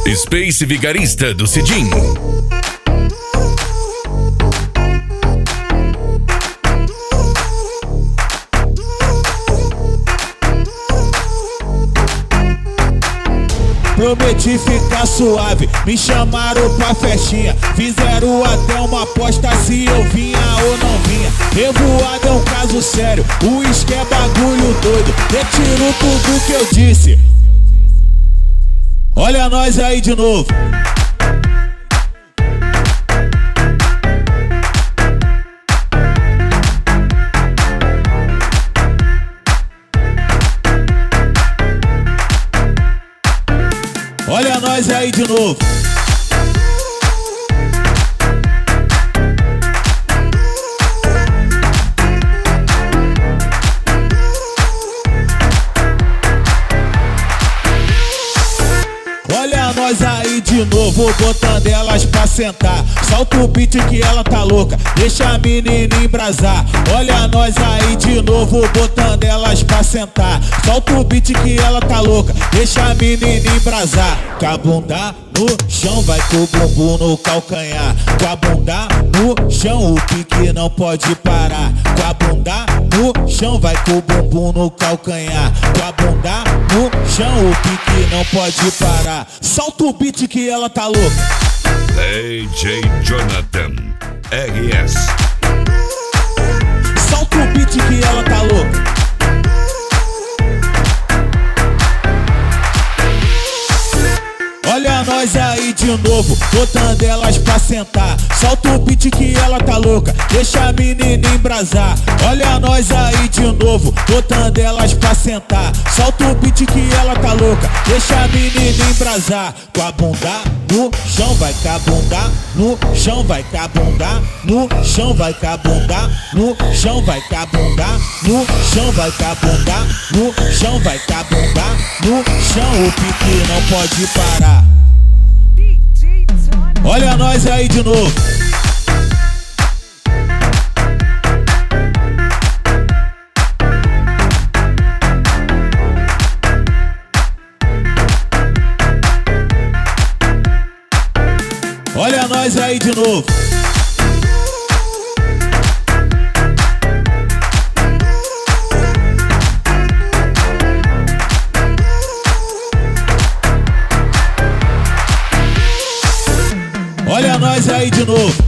Space Vigarista do Cidim. Prometi ficar suave, me chamaram pra festinha. Fizeram até uma aposta se eu vinha ou não vinha. Revoada é um caso sério, o uísque é bagulho doido. Retiro tudo que eu disse. Olha nós aí de novo. Olha nós aí de novo. Olha nós aí de novo, botando elas pra sentar. Solta o beat que ela tá louca, deixa a menina embrasar. Olha nós aí de novo, botando elas pra sentar. Solta o beat que ela tá louca, deixa a menina embrasar. Com a bunda no chão, vai com o bumbum no calcanhar. Com a bunda no chão, o pique não pode parar. Com a bunda no chão, vai com o bumbum no calcanhar. Com a bunda no chão, o pique não pode parar. Solta o beat que ela tá louca. DJ Jonathan RS. Solta o beat que ela tá louca. Olha nós aí de novo, botando elas pra sentar. Solta o beat que ela tá louca, deixa a menina embrasar. Olha nós aí de novo, botando elas pra sentar. Solta o beat que ela tá louca, deixa a menina embrasar. Com a bunda no chão, vai com a bunda no chão, vai com a bunda no chão, vai com a bunda no chão, vai com a bunda no chão, vai com a bunda no chão, vai com a bunda no chão. O pique não pode parar. Olha nós aí de novo. Olha nós aí de novo. Olha nós aí de novo.